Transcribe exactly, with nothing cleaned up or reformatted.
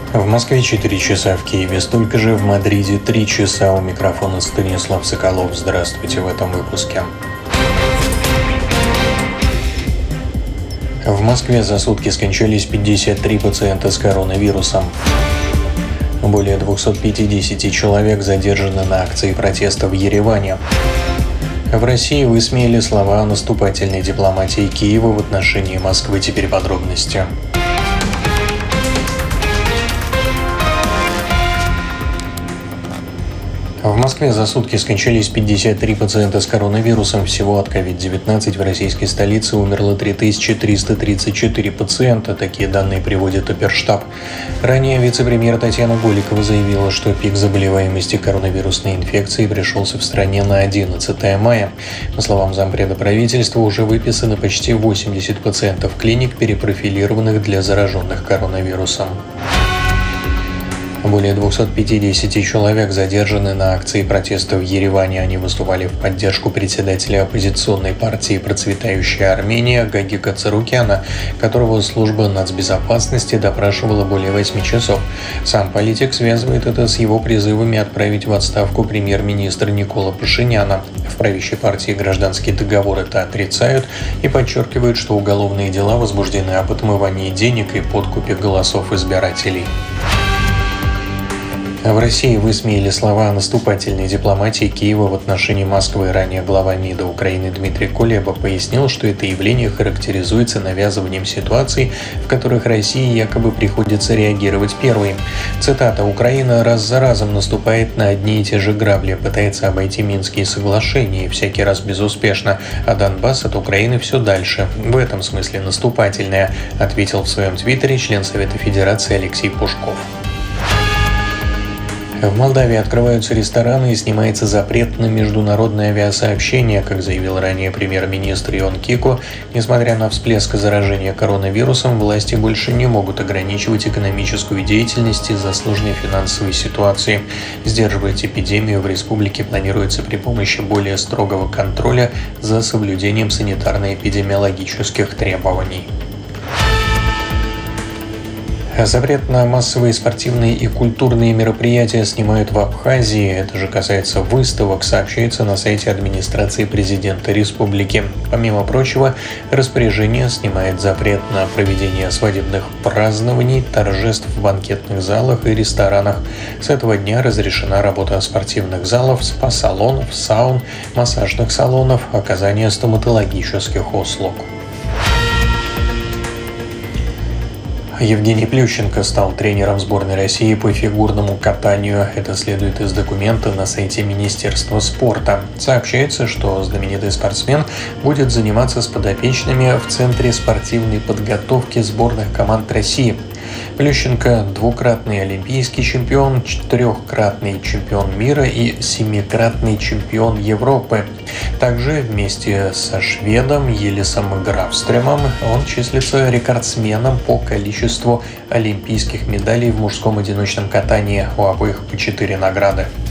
В Москве четыре часа, в Киеве столько же, в Мадриде три часа. У микрофона Станислав Соколов. Здравствуйте в этом выпуске. В Москве за сутки скончались пятьдесят три пациента с коронавирусом. Более двести пятьдесят человек задержаны на акции протеста в Ереване. В России высмеяли слова о наступательной дипломатии Киева в отношении Москвы. Теперь подробности. В Москве за сутки скончались пятьдесят три пациента с коронавирусом. Всего от ковид девятнадцать в российской столице умерло три тысячи триста тридцать четыре пациента. Такие данные приводит Оперштаб. Ранее вице-премьер Татьяна Голикова заявила, что пик заболеваемости коронавирусной инфекцией пришелся в стране на одиннадцатое мая. По словам зампреда правительства, уже выписано почти восемьдесят пациентов клиник, перепрофилированных для зараженных коронавирусом. Более двести пятьдесят человек задержаны на акции протеста в Ереване. Они выступали в поддержку председателя оппозиционной партии «Процветающая Армения» Гагика Царукяна, которого служба нацбезопасности допрашивала более восьми часов. Сам политик связывает это с его призывами отправить в отставку премьер-министра Никола Пашиняна. В правящей партии «Гражданский договор» это отрицают и подчеркивают, что уголовные дела возбуждены об отмывании денег и подкупе голосов избирателей. В России высмеяли слова о наступательной дипломатии Киева в отношении Москвы. Ранее глава МИДа Украины Дмитрий Кулеба пояснил, что это явление характеризуется навязыванием ситуаций, в которых России якобы приходится реагировать первой. Цитата: «Украина раз за разом наступает на одни и те же грабли, пытается обойти Минские соглашения, и всякий раз безуспешно, а Донбасс от Украины все дальше. В этом смысле наступательная», ответил в своем твиттере член Совета Федерации Алексей Пушков. В Молдавии открываются рестораны и снимается запрет на международное авиасообщение, как заявил ранее премьер-министр Ион Кико. Несмотря на всплеск заражения коронавирусом, власти больше не могут ограничивать экономическую деятельность из-за сложной финансовой ситуации. Сдерживать эпидемию в республике планируется при помощи более строгого контроля за соблюдением санитарно-эпидемиологических требований. Запрет на массовые спортивные и культурные мероприятия снимают в Абхазии. Это же касается выставок, сообщается на сайте администрации президента республики. Помимо прочего, распоряжение снимает запрет на проведение свадебных празднований, торжеств в банкетных залах и ресторанах. С этого дня разрешена работа спортивных залов, спа-салонов, саун, массажных салонов, оказание стоматологических услуг. Евгений Плющенко стал тренером сборной России по фигурному катанию. Это следует из документа на сайте Министерства спорта. Сообщается, что знаменитый спортсмен будет заниматься с подопечными в Центре спортивной подготовки сборных команд России. Плющенко – двукратный олимпийский чемпион, четырехкратный чемпион мира и семикратный чемпион Европы. Также вместе со шведом Елисом Графстрёмом он числится рекордсменом по количеству олимпийских медалей в мужском одиночном катании. У обоих по четыре награды.